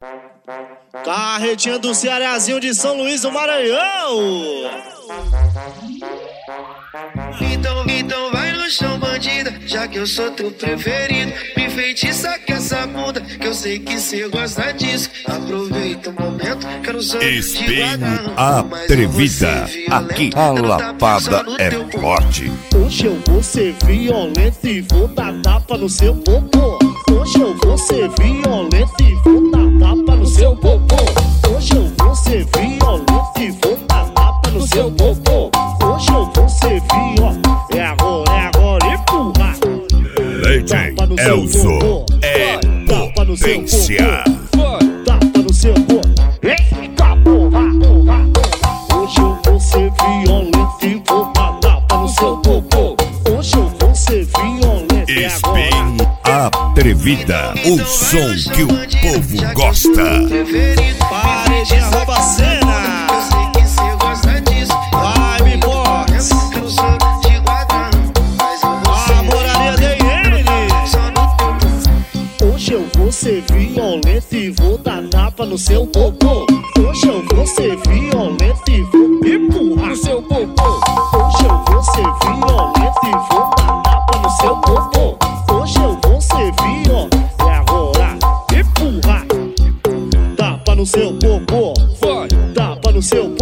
Carretinha do Cearazinho de São Luís do Maranhão. Então vai no chão, bandida, já que eu sou teu preferido. Me feitiça com essa bunda, que eu sei que cê gosta disso. Aproveita o momento, quero só Espinho Atrevida, aqui a lapada é forte. Hoje eu vou ser violento e vou dar tapa no seu popô. Hoje eu vou ser violento e vou dar tapa no seu popô. Hoje eu vou ser violento e vou dar tapa no seu popô. Hoje eu vou ser violento. É agora, empurra. Leite Elzo é potência. Tapa no seu popô. Eita porra. Hoje eu vou ser violento e vou dar tapa no seu popô. Hoje eu vou ser violento. Espinho Atrevida, o som que o povo gosta. Parede rouba a cena. Vai, me box. A moraria DN. Hoje eu vou ser violento e vou dar tapa no seu popô. Hoje eu vou ser violento e vou empurrar no seu popô. Hoje eu vou ser violento e vou dar tapa no seu popô. Hoje eu vou ser violento. É agora, empurrar. Tapa no seu popô. Tapa no seu popô.